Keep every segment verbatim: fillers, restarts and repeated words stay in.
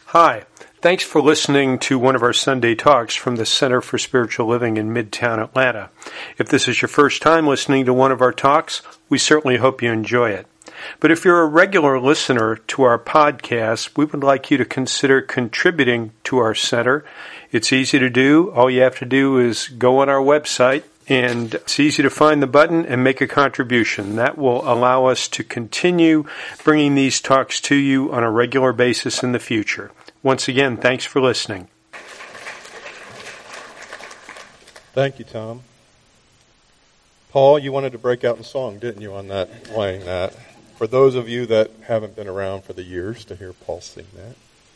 Hi, thanks for listening to one of our Sunday talks from the Center for Spiritual Living in Midtown Atlanta. If this is your first time listening to one of our talks, we certainly hope you enjoy it. But if you're a regular listener to our podcast, we would like you to consider contributing to our center. It's easy to do. All you have to do is go on our website, and it's easy to find the button and make a contribution. That will allow us to continue bringing these talks to you on a regular basis in the future. Once again, thanks for listening. Thank you, Tom. Paul, you wanted to break out in song, didn't you, on that, playing that? For those of you that haven't been around for the years to hear Paul sing that.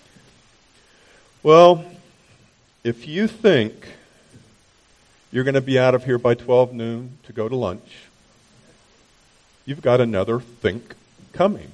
Well, if you think you're going to be out of here by twelve noon to go to lunch, you've got another think coming.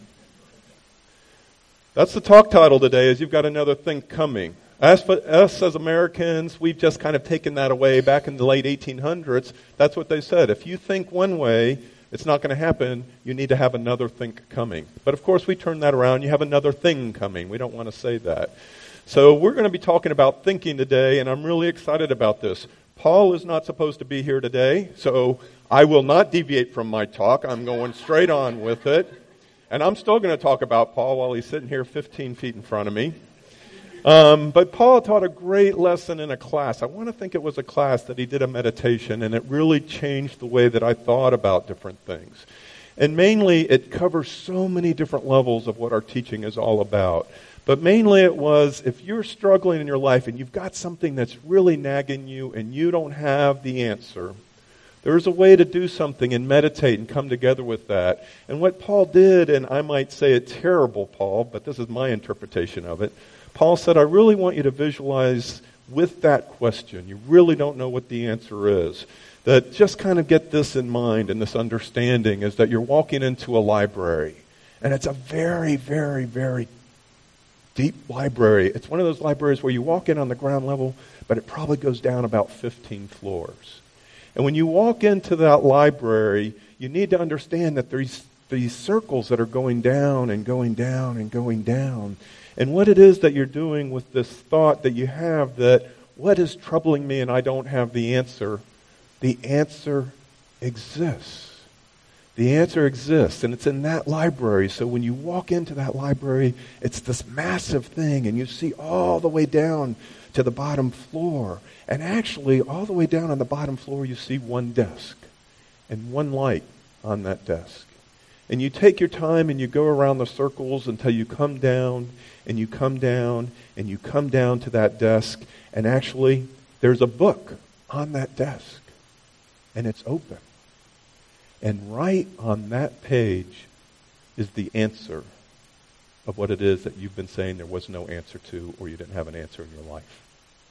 That's the talk title today, is you've got another thing coming. As for us as Americans, we've just kind of taken that away. Back in the late eighteen hundreds, that's what they said. If you think one way, it's not going to happen. You need to have another think coming. But of course, we turn that around. You have another thing coming. We don't want to say that. So we're going to be talking about thinking today, and I'm really excited about this. Paul is not supposed to be here today, so I will not deviate from my talk. I'm going straight on with it. And I'm still going to talk about Paul while he's sitting here fifteen feet in front of me. Um, but Paul taught a great lesson in a class. I want to think it was a class that he did a meditation, and it really changed the way that I thought about different things. And mainly, it covers so many different levels of what our teaching is all about. But mainly it was, if you're struggling in your life and you've got something that's really nagging you and you don't have the answer, there's a way to do something and meditate and come together with that. And what Paul did, and I might say it terrible, Paul, but this is my interpretation of it. Paul said, I really want you to visualize with that question. You really don't know what the answer is. That just kind of get this in mind and this understanding is that you're walking into a library. And it's a very, very, very deep library. It's one of those libraries where you walk in on the ground level, but it probably goes down about fifteen floors. And when you walk into that library, you need to understand that there's these circles that are going down and going down and going down. And what it is that you're doing with this thought that you have that, what is troubling me and I don't have the answer? The answer exists. The answer exists, and it's in that library. So when you walk into that library, it's this massive thing, and you see all the way down to the bottom floor. And actually, all the way down on the bottom floor, you see one desk and one light on that desk. And you take your time and you go around the circles until you come down and you come down and you come down to that desk. And actually, there's a book on that desk. And it's open. And right on that page is the answer of what it is that you've been saying there was no answer to, or you didn't have an answer in your life.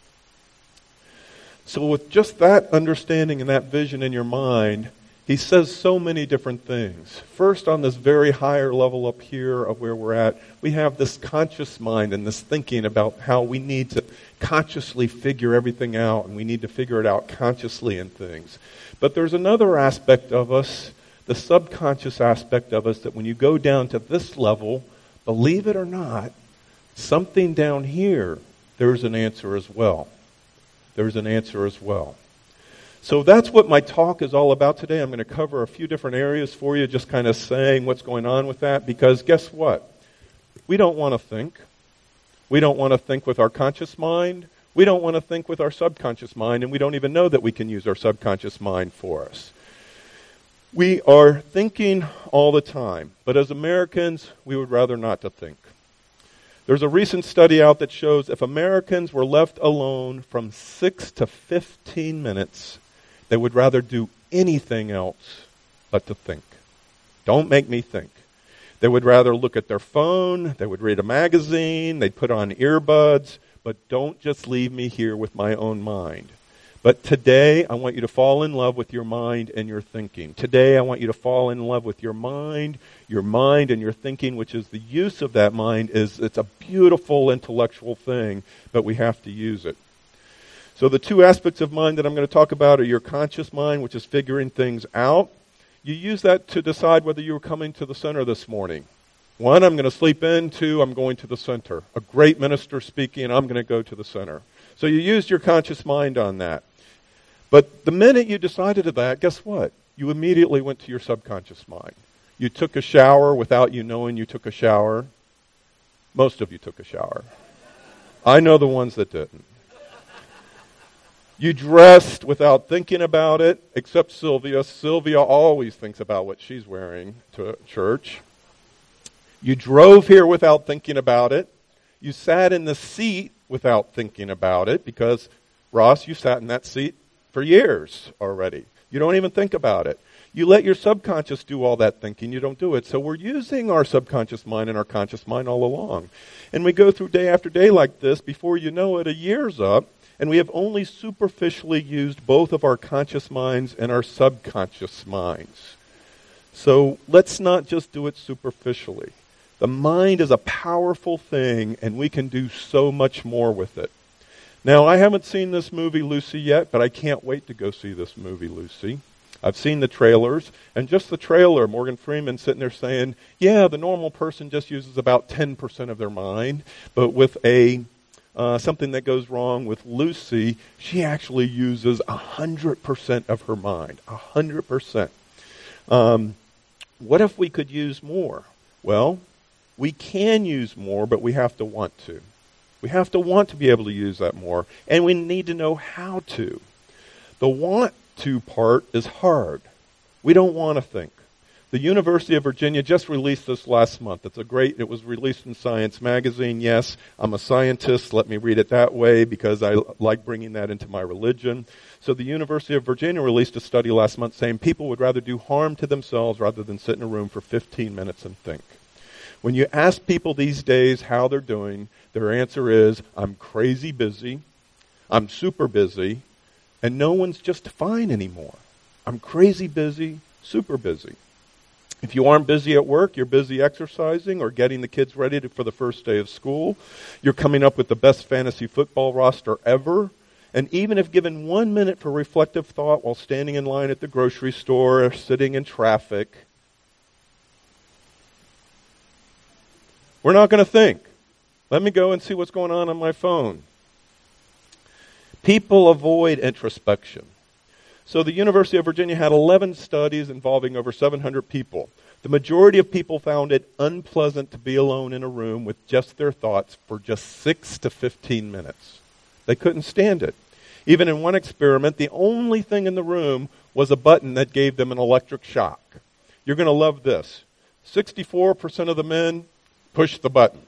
So with just that understanding and that vision in your mind, he says so many different things. First, on this very higher level up here of where we're at, we have this conscious mind and this thinking about how we need to consciously figure everything out, and we need to figure it out consciously in things. But there's another aspect of us, the subconscious aspect of us, that when you go down to this level, believe it or not, something down here, there's an answer as well. There's an answer as well. So that's what my talk is all about today. I'm going to cover a few different areas for you, just kind of saying what's going on with that, because guess what? We don't want to think. We don't want to think with our conscious mind. We don't want to think with our subconscious mind, and we don't even know that we can use our subconscious mind for us. We are thinking all the time, but as Americans, we would rather not to think. There's a recent study out that shows if Americans were left alone from six to fifteen minutes, they would rather do anything else but to think. Don't make me think. They would rather look at their phone, they would read a magazine, they'd put on earbuds, but don't just leave me here with my own mind. But today, I want you to fall in love with your mind and your thinking. Today, I want you to fall in love with your mind, your mind and your thinking, which is the use of that mind. is It's a beautiful intellectual thing, but we have to use it. So the two aspects of mind that I'm going to talk about are your conscious mind, which is figuring things out. You use that to decide whether you were coming to the center this morning. One, I'm going to sleep in. Two, I'm going to the center. A great minister speaking, and I'm going to go to the center. So you used your conscious mind on that. But the minute you decided to that, guess what? You immediately went to your subconscious mind. You took a shower without you knowing you took a shower. Most of you took a shower. I know the ones that didn't. You dressed without thinking about it, except Sylvia. Sylvia always thinks about what she's wearing to church. You drove here without thinking about it. You sat in the seat without thinking about it because, Ross, you sat in that seat for years already. You don't even think about it. You let your subconscious do all that thinking. You don't do it. So we're using our subconscious mind and our conscious mind all along. And we go through day after day like this. Before you know it, a year's up, and we have only superficially used both of our conscious minds and our subconscious minds. So let's not just do it superficially. The mind is a powerful thing, and we can do so much more with it. Now, I haven't seen this movie, Lucy, yet, but I can't wait to go see this movie, Lucy. I've seen the trailers, and just the trailer, Morgan Freeman sitting there saying, yeah, the normal person just uses about ten percent of their mind, but with a uh, something that goes wrong with Lucy, she actually uses one hundred percent of her mind, one hundred percent. Um, what if we could use more? Well, we can use more, but we have to want to. We have to want to be able to use that more, and we need to know how to. The want to part is hard. We don't want to think. The University of Virginia just released this last month. It's a great, it was released in Science Magazine. Yes, I'm a scientist. Let me read it that way because I like bringing that into my religion. So the University of Virginia released a study last month saying people would rather do harm to themselves rather than sit in a room for fifteen minutes and think. When you ask people these days how they're doing, their answer is, I'm crazy busy, I'm super busy, and no one's just fine anymore. I'm crazy busy, super busy. If you aren't busy at work, you're busy exercising or getting the kids ready to, for the first day of school. You're coming up with the best fantasy football roster ever. And even if given one minute for reflective thought while standing in line at the grocery store or sitting in traffic, we're not going to think. Let me go and see what's going on on my phone. People avoid introspection. So the University of Virginia had eleven studies involving over seven hundred people. The majority of people found it unpleasant to be alone in a room with just their thoughts for just six to fifteen minutes. They couldn't stand it. Even in one experiment, the only thing in the room was a button that gave them an electric shock. You're going to love this. sixty-four percent of the men pushed the button.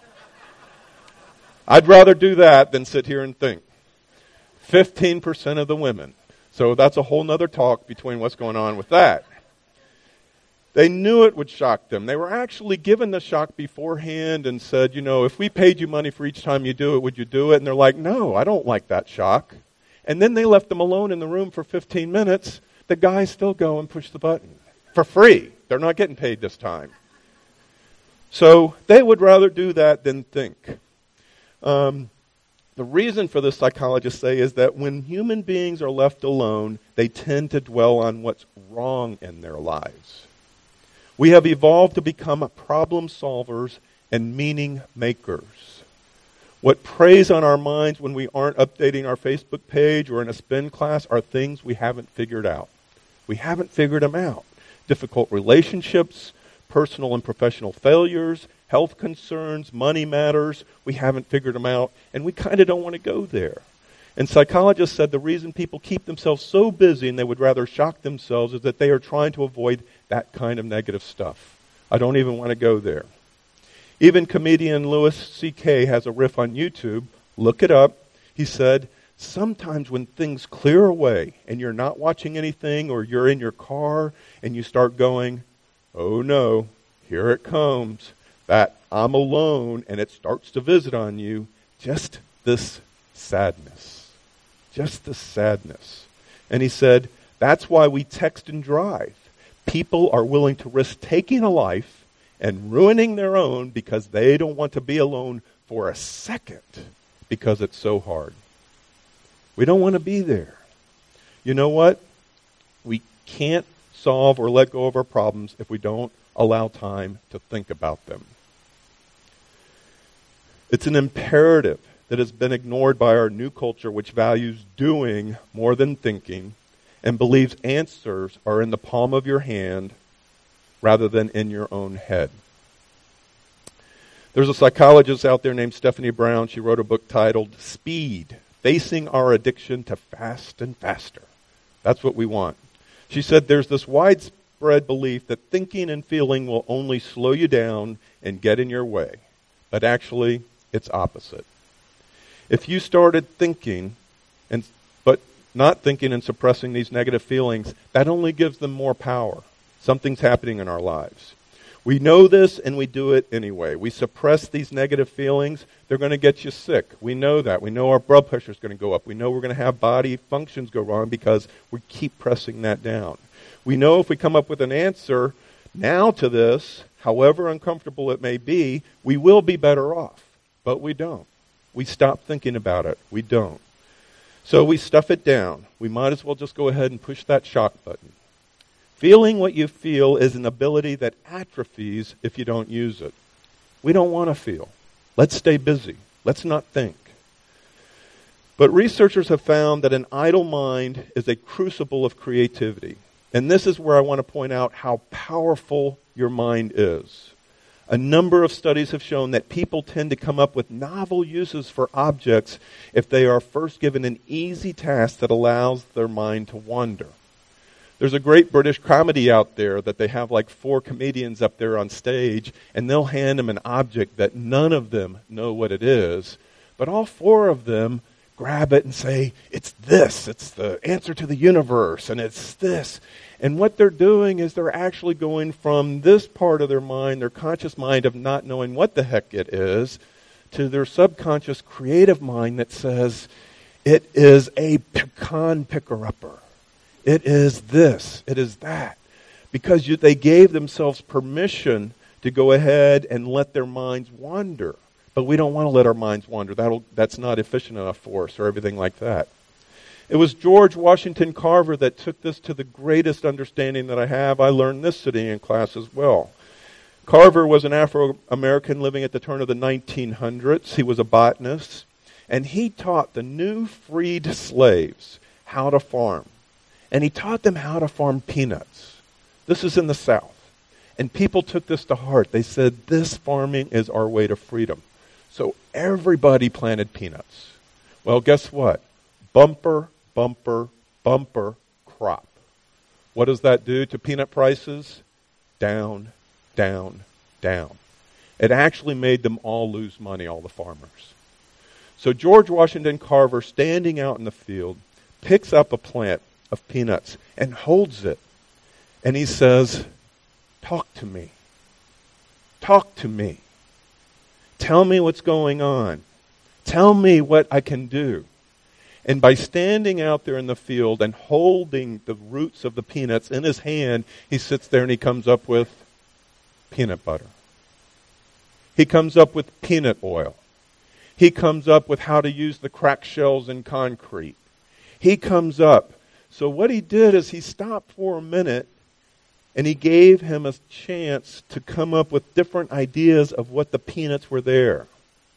I'd rather do that than sit here and think. fifteen percent of the women. So that's a whole nother talk between what's going on with that. They knew it would shock them. They were actually given the shock beforehand and said, you know, if we paid you money for each time you do it, would you do it? And they're like, no, I don't like that shock. And then they left them alone in the room for fifteen minutes. The guys still go and push the button for free. They're not getting paid this time. So they would rather do that than think. Um, the reason for this, psychologists say, is that when human beings are left alone, they tend to dwell on what's wrong in their lives. We have evolved to become problem solvers and meaning makers. What preys on our minds when we aren't updating our Facebook page or in a spin class are things we haven't figured out. We haven't figured them out. Difficult relationships, personal and professional failures, health concerns, money matters. We haven't figured them out, and we kind of don't want to go there. And psychologists said the reason people keep themselves so busy and they would rather shock themselves is that they are trying to avoid that kind of negative stuff. I don't even want to go there. Even comedian Louis C K has a riff on YouTube. Look it up. He said, sometimes when things clear away and you're not watching anything or you're in your car and you start going, oh no, here it comes, that I'm alone, and it starts to visit on you, just this sadness. Just this sadness. And he said, that's why we text and drive. People are willing to risk taking a life and ruining their own because they don't want to be alone for a second because it's so hard. We don't want to be there. You know what? We can't solve or let go of our problems if we don't allow time to think about them. It's an imperative that has been ignored by our new culture, which values doing more than thinking and believes answers are in the palm of your hand rather than in your own head. There's a psychologist out there named Stephanie Brown. She wrote a book titled Speed, Facing Our Addiction to Fast and Faster. That's what we want. She said there's this widespread belief that thinking and feeling will only slow you down and get in your way. But actually, it's opposite. If you started thinking, and but not thinking and suppressing these negative feelings, that only gives them more power. Something's happening in our lives. We know this and we do it anyway. We suppress these negative feelings. They're going to get you sick. We know that. We know our blood pressure is going to go up. We know we're going to have body functions go wrong because we keep pressing that down. We know if we come up with an answer now to this, however uncomfortable it may be, we will be better off. But we don't. We stop thinking about it. We don't. So we stuff it down. We might as well just go ahead and push that shock button. Feeling what you feel is an ability that atrophies if you don't use it. We don't want to feel. Let's stay busy. Let's not think. But researchers have found that an idle mind is a crucible of creativity. And this is where I want to point out how powerful your mind is. A number of studies have shown that people tend to come up with novel uses for objects if they are first given an easy task that allows their mind to wander. There's a great British comedy out there that they have like four comedians up there on stage, and they'll hand them an object that none of them know what it is, but all four of them grab it and say, it's this, it's the answer to the universe, and it's this. And what they're doing is they're actually going from this part of their mind, their conscious mind of not knowing what the heck it is, to their subconscious creative mind that says, it is a pecan picker-upper. It is this. It is that. Because you, they gave themselves permission to go ahead and let their minds wander. But we don't want to let our minds wander. That'll, that's not efficient enough for us or everything like that. It was George Washington Carver that took this to the greatest understanding that I have. I learned this sitting in class as well. Carver was an Afro-American living at the turn of the nineteen hundreds. He was a botanist. And he taught the new freed slaves how to farm. And he taught them how to farm peanuts. This is in the South. And people took this to heart. They said, this farming is our way to freedom. So everybody planted peanuts. Well, guess what? Bumper, bumper, bumper crop. What does that do to peanut prices? Down, down, down. It actually made them all lose money, all the farmers. So George Washington Carver, standing out in the field, picks up a plant of peanuts and holds it. And he says, talk to me. Talk to me. Tell me what's going on. Tell me what I can do. And by standing out there in the field and holding the roots of the peanuts in his hand, he sits there and he comes up with peanut butter. He comes up with peanut oil. He comes up with how to use the cracked shells in concrete. He comes up. So what he did is he stopped for a minute and he gave him a chance to come up with different ideas of what the peanuts were there.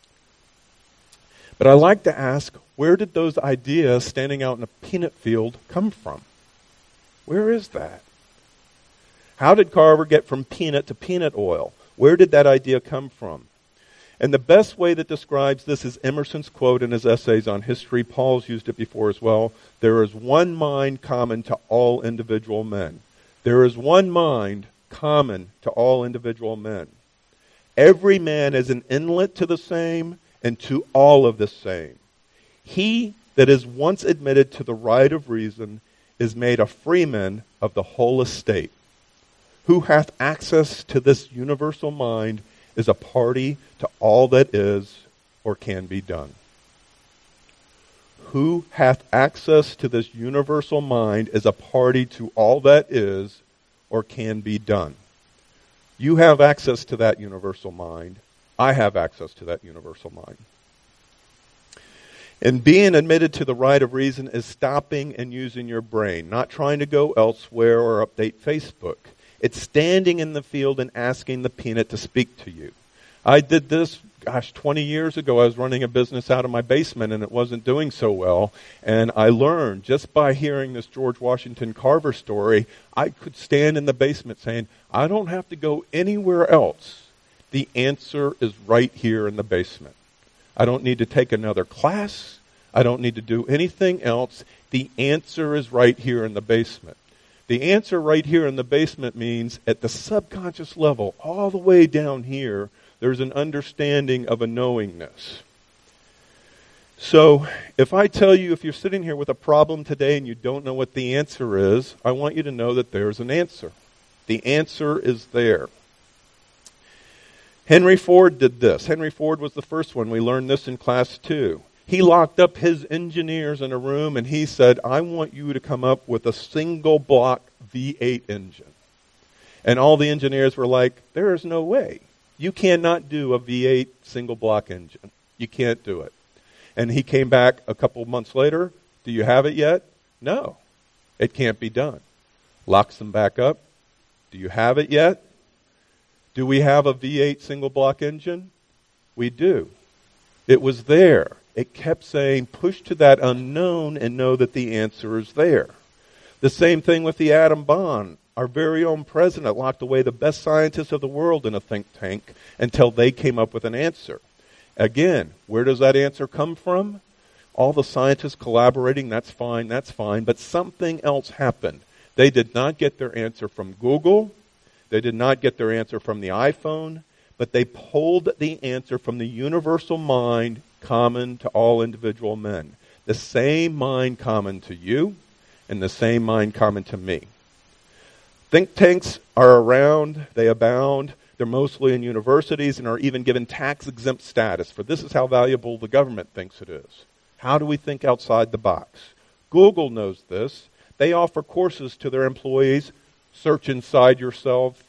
But I like to ask, where did those ideas standing out in a peanut field come from? Where is that? How did Carver get from peanut to peanut oil? Where did that idea come from? And the best way that describes this is Emerson's quote in his essays on history. Paul's used it before as well. There is one mind common to all individual men. There is one mind common to all individual men. Every man is an inlet to the same and to all of the same. He that is once admitted to the right of reason is made a freeman of the whole estate. Who hath access to this universal mind is a party to all that is or can be done. Who hath access to this universal mind is a party to all that is or can be done. You have access to that universal mind. I have access to that universal mind. And being admitted to the right of reason is stopping and using your brain, not trying to go elsewhere or update Facebook. It's standing in the field and asking the peanut to speak to you. I did this, gosh, twenty years ago. I was running a business out of my basement, and it wasn't doing so well. And I learned, just by hearing this George Washington Carver story, I could stand in the basement saying, I don't have to go anywhere else. The answer is right here in the basement. I don't need to take another class. I don't need to do anything else. The answer is right here in the basement. The answer right here in the basement means at the subconscious level, all the way down here, there's an understanding of a knowingness. So if I tell you, if you're sitting here with a problem today and you don't know what the answer is, I want you to know that there's an answer. The answer is there. Henry Ford did this. Henry Ford was the first one. We learned this in class two. He locked up his engineers in a room and he said, I want you to come up with a single block V eight engine. And all the engineers were like, there is no way. You cannot do a V eight single block engine. You can't do it. And he came back a couple months later. Do you have it yet? No, it can't be done. Locks them back up. Do you have it yet? Do we have a V eight single block engine? We do. It was there. It kept saying, push to that unknown and know that the answer is there. The same thing with the atom bomb. Our very own president locked away the best scientists of the world in a think tank until they came up with an answer. Again, where does that answer come from? All the scientists collaborating, that's fine, that's fine, but something else happened. They did not get their answer from Google. They did not get their answer from the iPhone, but they pulled the answer from the universal mind common to all individual men. The same mind common to you and the same mind common to me. Think tanks are around, they abound. They're mostly in universities and are even given tax-exempt status, for this is how valuable the government thinks it is. How do we think outside the box? Google knows this. They offer courses to their employees. Search inside yourself.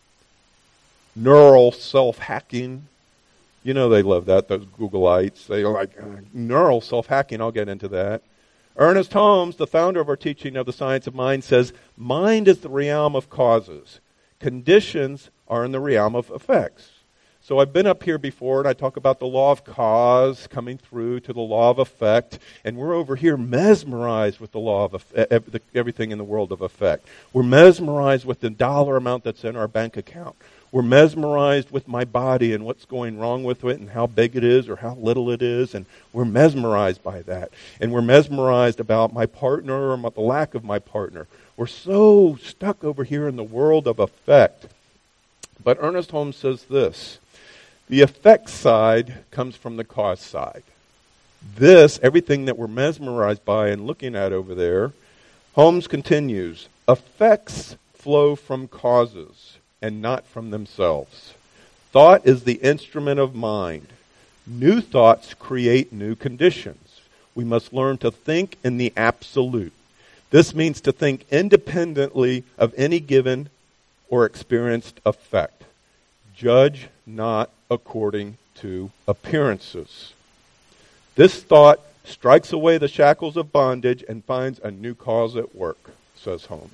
Neural self-hacking. You know they love that, those Googleites. They are like, neural self-hacking, I'll get into that. Ernest Holmes, the founder of our teaching of the science of mind, says, mind is the realm of causes. Conditions are in the realm of effects. So I've been up here before, and I talk about the law of cause coming through to the law of effect, and we're over here mesmerized with the law of effect, everything in the world of effect. We're mesmerized with the dollar amount that's in our bank account. We're mesmerized with my body and what's going wrong with it and how big it is or how little it is, and we're mesmerized by that. And we're mesmerized about my partner or about the lack of my partner. We're so stuck over here in the world of effect. But Ernest Holmes says this, the effect side comes from the cause side. This, everything that we're mesmerized by and looking at over there, Holmes continues, effects flow from causes and not from themselves. Thought is the instrument of mind. New thoughts create new conditions. We must learn to think in the absolute. This means to think independently of any given or experienced effect. Judge not according to appearances. This thought strikes away the shackles of bondage and finds a new cause at work, says Holmes.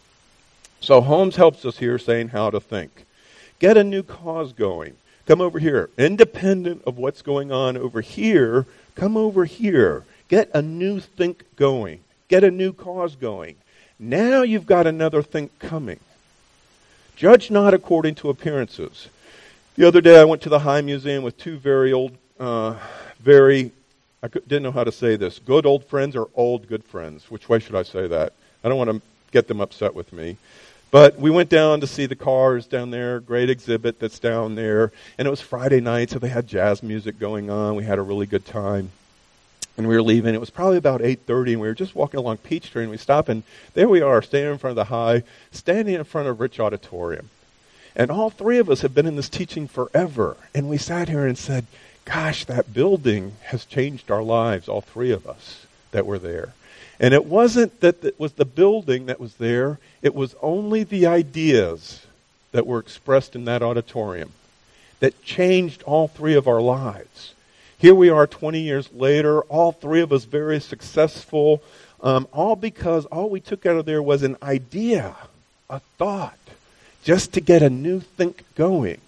So Holmes helps us here saying how to think. Get a new cause going. Come over here. Independent of what's going on over here, come over here. Get a new think going. Get a new cause going. Now you've got another think coming. Judge not according to appearances. The other day I went to the High Museum with two very old, uh, very, I didn't know how to say this, good old friends or old good friends. Which way should I say that? I don't want to get them upset with me. But we went down to see the cars down there, great exhibit that's down there. And it was Friday night, so they had jazz music going on. We had a really good time. And we were leaving. It was probably about eight thirty, and we were just walking along Peachtree, and we stopped, and there we are, standing in front of the High, standing in front of Rich Auditorium. And all three of us have been in this teaching forever. And we sat here and said, gosh, that building has changed our lives, all three of us that were there. And it wasn't that it was the building that was there. It was only the ideas that were expressed in that auditorium that changed all three of our lives. Here we are twenty years later, all three of us very successful, um, all because all we took out of there was an idea, a thought, just to get a new think going.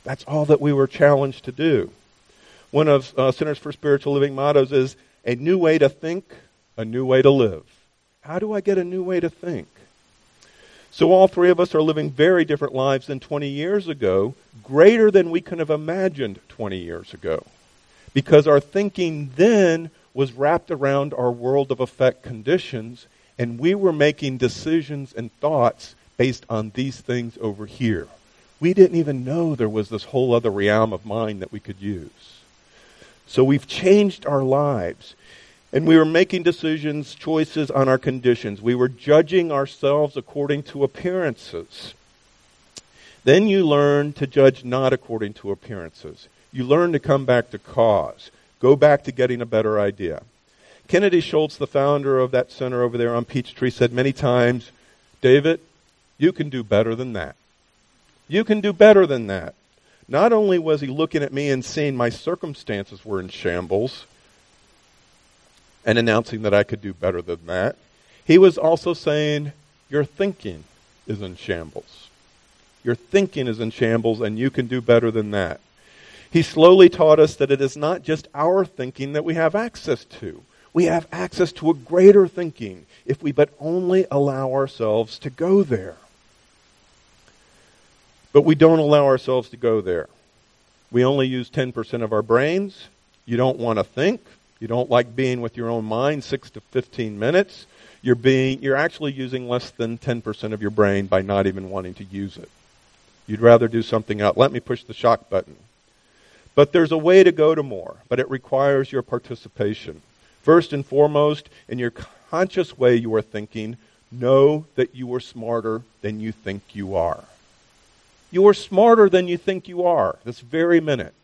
That's all that we were challenged to do. One of uh, Centers for Spiritual Living mottos is a new way to think, a new way to live. How do I get a new way to think? So all three of us are living very different lives than twenty years ago, greater than we could have imagined twenty years ago. Because our thinking then was wrapped around our world of effect conditions, and we were making decisions and thoughts based on these things over here. We didn't even know there was this whole other realm of mind that we could use. So we've changed our lives. And we were making decisions, choices on our conditions. We were judging ourselves according to appearances. Then you learn to judge not according to appearances. You learn to come back to cause. Go back to getting a better idea. Kennedy Schultz, the founder of that center over there on Peachtree, said many times, David, you can do better than that. You can do better than that. Not only was he looking at me and seeing my circumstances were in shambles and announcing that I could do better than that, he was also saying, your thinking is in shambles. Your thinking is in shambles and you can do better than that. He slowly taught us that it is not just our thinking that we have access to. We have access to a greater thinking if we but only allow ourselves to go there. But we don't allow ourselves to go there. We only use ten percent of our brains. You don't want to think. You don't like being with your own mind six to fifteen minutes. You're being, you're actually using less than ten percent of your brain by not even wanting to use it. You'd rather do something else. Let me push the shock button. But there's a way to go to more, but it requires your participation. First and foremost, in your conscious way you are thinking, know that you are smarter than you think you are. You are smarter than you think you are this very minute.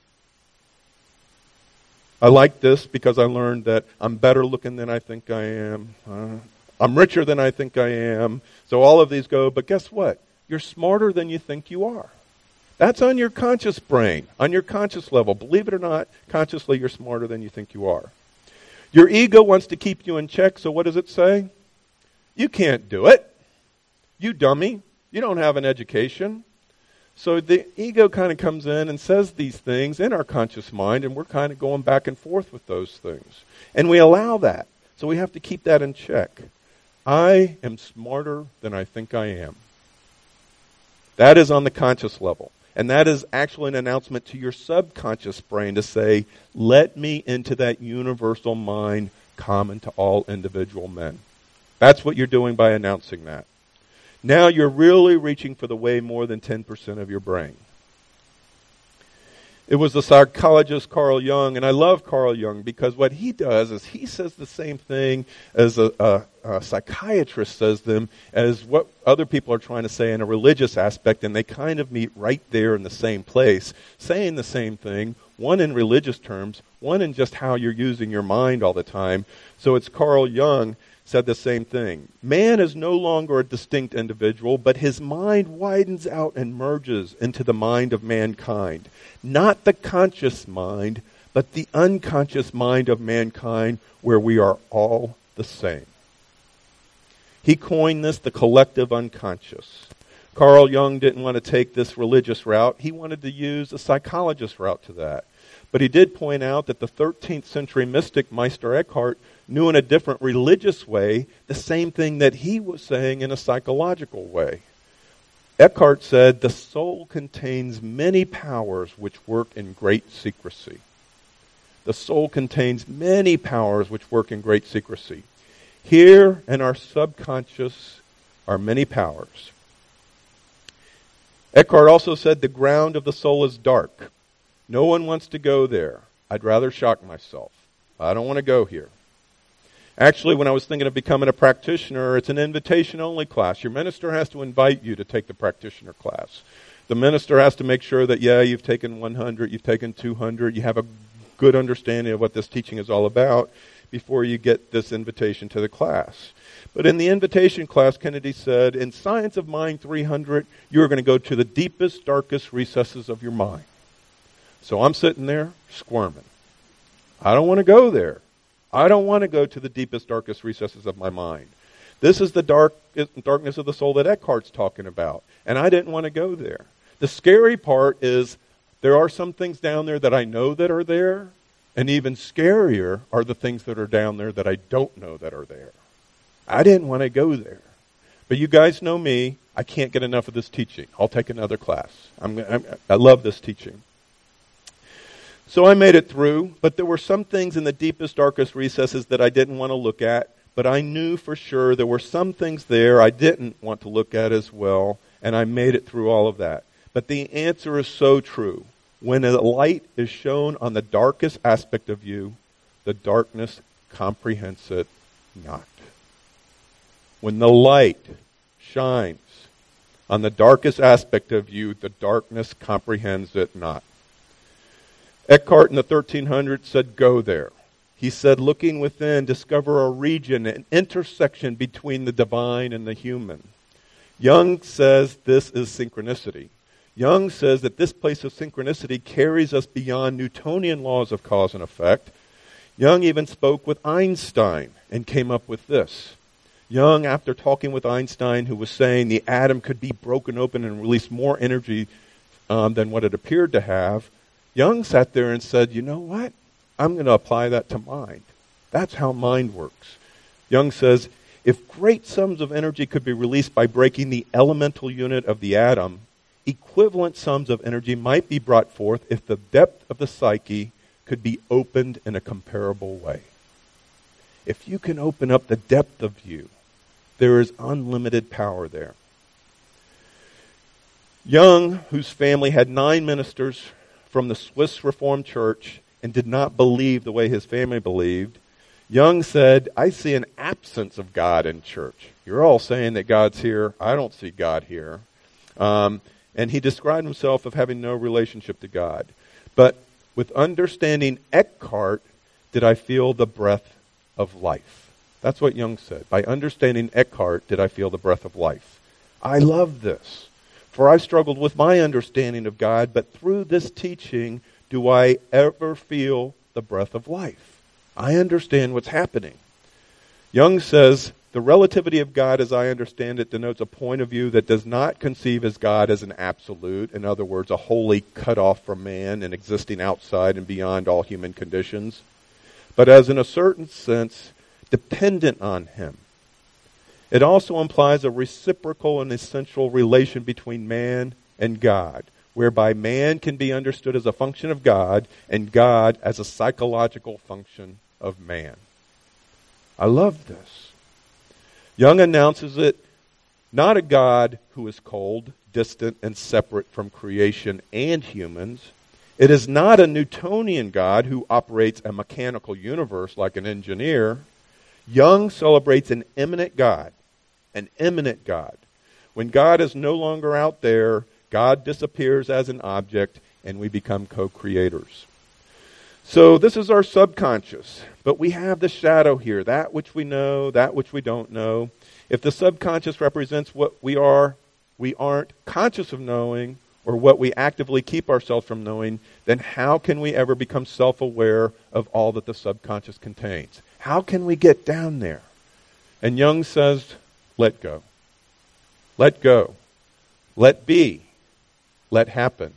I like this because I learned that I'm better looking than I think I am. Uh, I'm richer than I think I am. So all of these go, but guess what? You're smarter than you think you are. That's on your conscious brain, on your conscious level. Believe it or not, consciously you're smarter than you think you are. Your ego wants to keep you in check, so what does it say? You can't do it. You dummy. You don't have an education. So the ego kind of comes in and says these things in our conscious mind, and we're kind of going back and forth with those things. And we allow that. So we have to keep that in check. I am smarter than I think I am. That is on the conscious level. And that is actually an announcement to your subconscious brain to say, let me into that universal mind common to all individual men. That's what you're doing by announcing that. Now you're really reaching for the way more than ten percent of your brain. It was the psychologist Carl Jung, and I love Carl Jung because what he does is he says the same thing as a, a, a psychiatrist says them, as what other people are trying to say in a religious aspect, and they kind of meet right there in the same place, saying the same thing, one in religious terms, one in just how you're using your mind all the time. So it's Carl Jung said the same thing. Man is no longer a distinct individual, but his mind widens out and merges into the mind of mankind. Not the conscious mind, but the unconscious mind of mankind, where we are all the same. He coined this the collective unconscious. Carl Jung didn't want to take this religious route. He wanted to use a psychologist route to that. But he did point out that the thirteenth century mystic Meister Eckhart knew in a different religious way the same thing that he was saying in a psychological way. Eckhart said, the soul contains many powers which work in great secrecy. The soul contains many powers which work in great secrecy. Here in our subconscious are many powers. Eckhart also said the ground of the soul is dark. No one wants to go there. I'd rather shock myself. I don't want to go here. Actually, when I was thinking of becoming a practitioner, it's an invitation-only class. Your minister has to invite you to take the practitioner class. The minister has to make sure that, yeah, you've taken one hundred, you've taken two hundred, you have a good understanding of what this teaching is all about before you get this invitation to the class. But in the invitation class, Kennedy said, in Science of Mind three hundred, you're going to go to the deepest, darkest recesses of your mind. So I'm sitting there squirming. I don't want to go there. I don't want to go to the deepest, darkest recesses of my mind. This is the dark darkness of the soul that Eckhart's talking about. And I didn't want to go there. The scary part is There are some things down there that I know that are there, and even scarier are the things that are down there that I don't know that are there. I didn't want to go there. But you guys know me. I can't get enough of this teaching. I'll take another class. I'm, I'm, I love this teaching. So I made it through, but there were some things in the deepest, darkest recesses that I didn't want to look at, but I knew for sure there were some things there I didn't want to look at as well, and I made it through all of that. But the answer is so true. When a light is shown on the darkest aspect of you, the darkness comprehends it not. When the light shines on the darkest aspect of you, the darkness comprehends it not. Eckhart in the thirteen hundreds said, go there. He said, looking within, discover a region, an intersection between the divine and the human. Jung says this is synchronicity. Jung says that this place of synchronicity carries us beyond Newtonian laws of cause and effect. Jung even spoke with Einstein and came up with this. Jung, after talking with Einstein, who was saying the atom could be broken open and release more energy um, than what it appeared to have, Jung sat there and said, you know what? I'm going to apply that to mind. That's how mind works. Jung says, if great sums of energy could be released by breaking the elemental unit of the atom, equivalent sums of energy might be brought forth if the depth of the psyche could be opened in a comparable way. If you can open up the depth of you, there is unlimited power there. Jung, whose family had nine ministers from the Swiss Reformed Church and did not believe the way his family believed, Jung said, I see an absence of God in church. You're all saying that God's here. I don't see God here. Um, and he described himself of having no relationship to God. But with understanding Eckhart, did I feel the breath of life. That's what Jung said. By understanding Eckhart, did I feel the breath of life. I love this. For I've struggled with my understanding of God, but through this teaching, do I ever feel the breath of life? I understand what's happening. Jung says, the relativity of God as I understand it denotes a point of view that does not conceive as God as an absolute, in other words, a wholly cut off from man and existing outside and beyond all human conditions, but as in a certain sense, dependent on him. It also implies a reciprocal and essential relation between man and God, whereby man can be understood as a function of God and God as a psychological function of man. I love this. Jung announces it not a God who is cold, distant, and separate from creation and humans. It is not a Newtonian God who operates a mechanical universe like an engineer. Jung celebrates an immanent God, an immanent God. When God is no longer out there, God disappears as an object and we become co-creators. So this is our subconscious, but we have the shadow here, that which we know, that which we don't know. If the subconscious represents what we are, we aren't conscious of knowing, or what we actively keep ourselves from knowing, then how can we ever become self-aware of all that the subconscious contains? How can we get down there? And Jung says, let go. Let go. Let be. Let happen.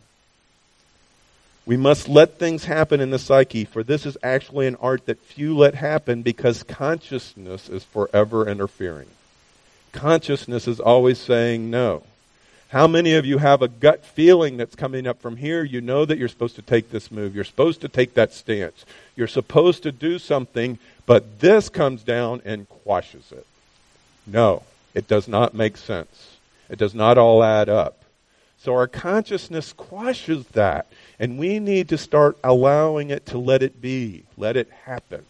We must let things happen in the psyche, for this is actually an art that few let happen because consciousness is forever interfering. Consciousness is always saying no. How many of you have a gut feeling that's coming up from here? You know that you're supposed to take this move. You're supposed to take that stance. You're supposed to do something, but this comes down and quashes it. No, it does not make sense. It does not all add up. So our consciousness quashes that, and we need to start allowing it to let it be, let it happen.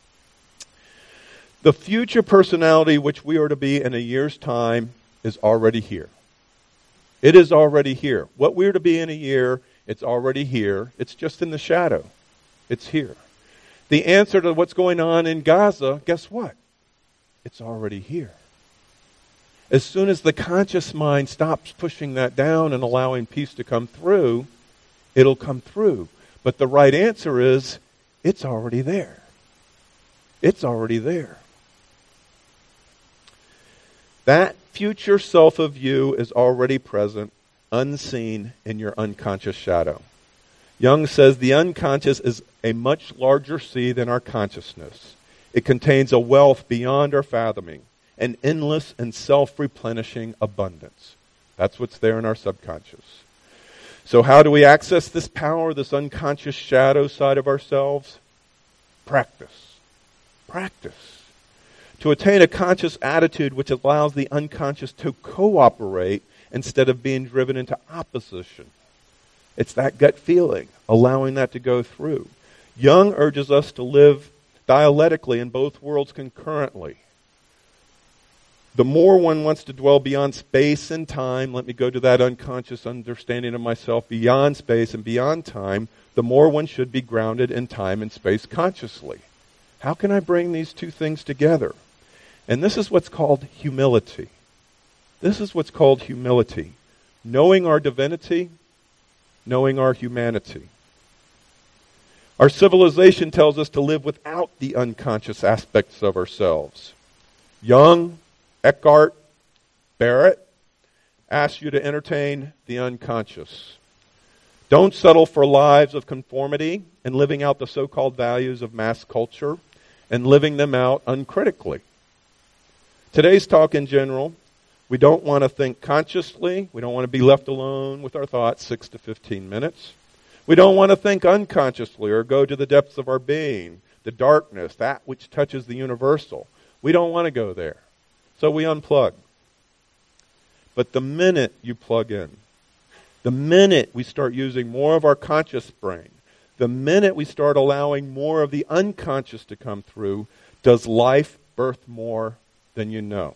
The future personality which we are to be in a year's time is already here. It is already here. What we're to be in a year, it's already here. It's just in the shadow. It's here. The answer to what's going on in Gaza, guess what? It's already here. As soon as the conscious mind stops pushing that down and allowing peace to come through, it'll come through. But the right answer is, it's already there. It's already there. That future self of you is already present, unseen in your unconscious shadow. Jung says the unconscious is a much larger sea than our consciousness. It contains a wealth beyond our fathoming, an endless and self-replenishing abundance. That's what's there in our subconscious. So how do we access this power, this unconscious shadow side of ourselves? Practice. Practice. To attain a conscious attitude which allows the unconscious to cooperate instead of being driven into opposition. It's that gut feeling, allowing that to go through. Jung urges us to live dialectically in both worlds concurrently. The more one wants to dwell beyond space and time, let me go to that unconscious understanding of myself beyond space and beyond time, the more one should be grounded in time and space consciously. How can I bring these two things together? And this is what's called humility. This is what's called humility. Knowing our divinity, knowing our humanity. Our civilization tells us to live without the unconscious aspects of ourselves. Jung, Eckhart, Barrett ask you to entertain the unconscious. Don't settle for lives of conformity and living out the so-called values of mass culture and living them out uncritically. Today's talk in general, we don't want to think consciously. We don't want to be left alone with our thoughts six to fifteen minutes. We don't want to think unconsciously or go to the depths of our being, the darkness, that which touches the universal. We don't want to go there. So we unplug. But the minute you plug in, the minute we start using more of our conscious brain, the minute we start allowing more of the unconscious to come through, does life birth more than you know.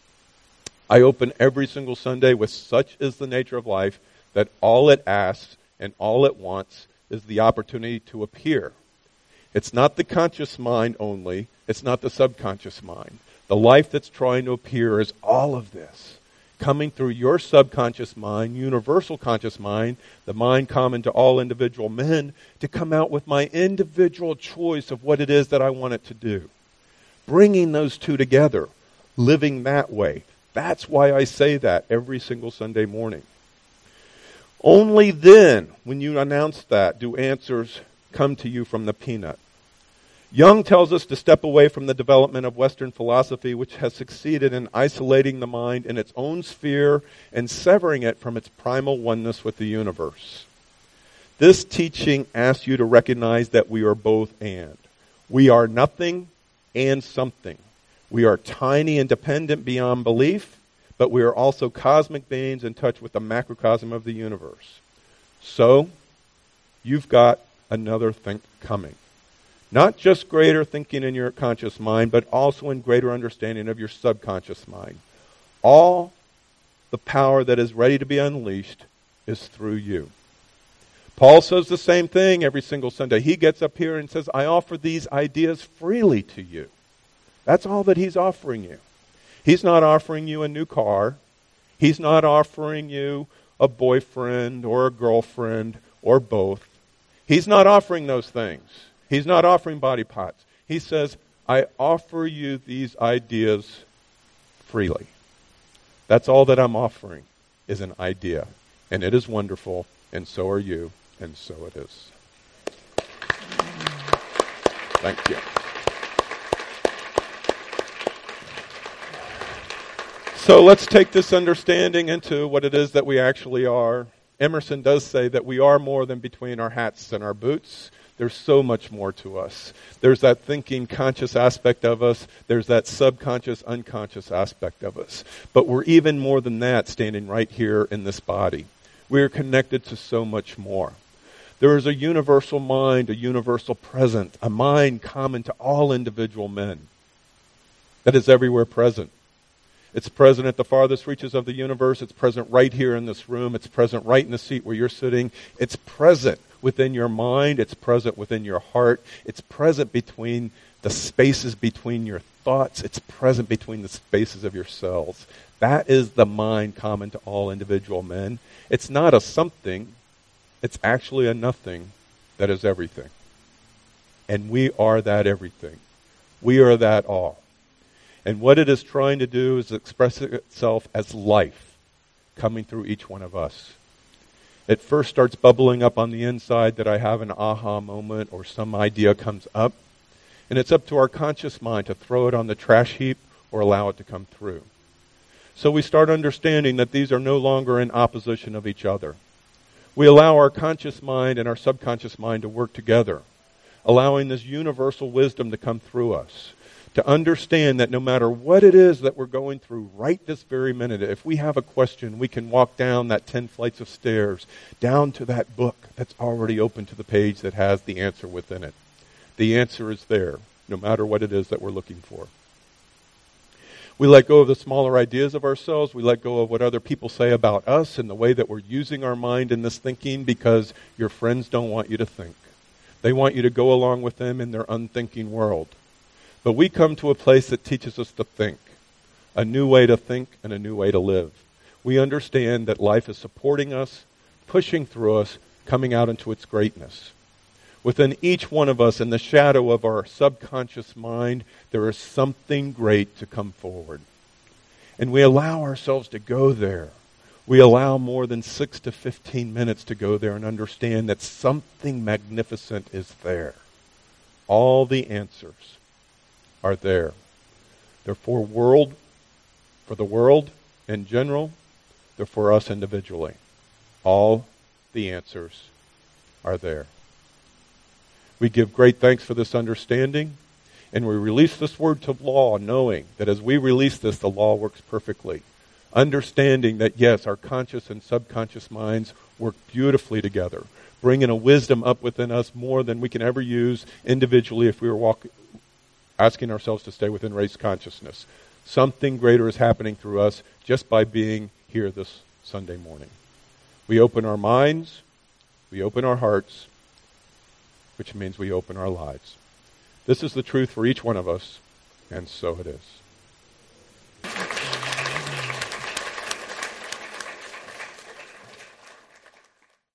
I open every single Sunday with such is the nature of life that all it asks and all it wants is the opportunity to appear. It's not the conscious mind only. It's not the subconscious mind. The life that's trying to appear is all of this, coming through your subconscious mind, universal conscious mind, the mind common to all individual men, to come out with my individual choice of what it is that I want it to do. Bringing those two together, living that way. That's why I say that every single Sunday morning. Only then, when you announce that, do answers come to you from the peanut. Jung tells us to step away from the development of Western philosophy, which has succeeded in isolating the mind in its own sphere and severing it from its primal oneness with the universe. This teaching asks you to recognize that we are both and. We are nothing and something. We are tiny and dependent beyond belief, but we are also cosmic beings in touch with the macrocosm of the universe. So, you've got another thing coming. Not just greater thinking in your conscious mind, but also in greater understanding of your subconscious mind. All the power that is ready to be unleashed is through you. Paul says the same thing every single Sunday. He gets up here and says, I offer these ideas freely to you. That's all that he's offering you. He's not offering you a new car. He's not offering you a boyfriend or a girlfriend or both. He's not offering those things. He's not offering body parts. He says, I offer you these ideas freely. That's all that I'm offering is an idea. And it is wonderful, and so are you, and so it is. Thank you. So let's take this understanding into what it is that we actually are. Emerson does say that we are more than between our hats and our boots. There's so much more to us. There's that thinking, conscious aspect of us. There's that subconscious, unconscious aspect of us. But we're even more than that standing right here in this body. We are connected to so much more. There is a universal mind, a universal present, a mind common to all individual men that is everywhere present. It's present at the farthest reaches of the universe. It's present right here in this room. It's present right in the seat where you're sitting. It's present within your mind. It's present within your heart. It's present between the spaces between your thoughts. It's present between the spaces of your cells. That is the mind common to all individual men. It's not a something. It's actually a nothing that is everything. And we are that everything. We are that all. And what it is trying to do is express itself as life coming through each one of us. It first starts bubbling up on the inside that I have an aha moment or some idea comes up. And it's up to our conscious mind to throw it on the trash heap or allow it to come through. So we start understanding that these are no longer in opposition of each other. We allow our conscious mind and our subconscious mind to work together, allowing this universal wisdom to come through us, to understand that no matter what it is that we're going through right this very minute, if we have a question, we can walk down that ten flights of stairs, down to that book that's already open to the page that has the answer within it. The answer is there, no matter what it is that we're looking for. We let go of the smaller ideas of ourselves. We let go of what other people say about us and the way that we're using our mind in this thinking, because your friends don't want you to think. They want you to go along with them in their unthinking world. But we come to a place that teaches us to think, a new way to think and a new way to live. We understand that life is supporting us, pushing through us, coming out into its greatness. Within each one of us, in the shadow of our subconscious mind, there is something great to come forward. And we allow ourselves to go there. We allow more than six to fifteen minutes to go there and understand that something magnificent is there. All the answers are there. They're for world, for the world in general. They're for us individually. All the answers are there. We give great thanks for this understanding, and we release this word to law, knowing that as we release this, the law works perfectly. Understanding that, yes, our conscious and subconscious minds work beautifully together, bringing a wisdom up within us more than we can ever use individually if we were walk, asking ourselves to stay within race consciousness. Something greater is happening through us just by being here this Sunday morning. We open our minds, we open our hearts, which means we open our lives. This is the truth for each one of us, and so it is.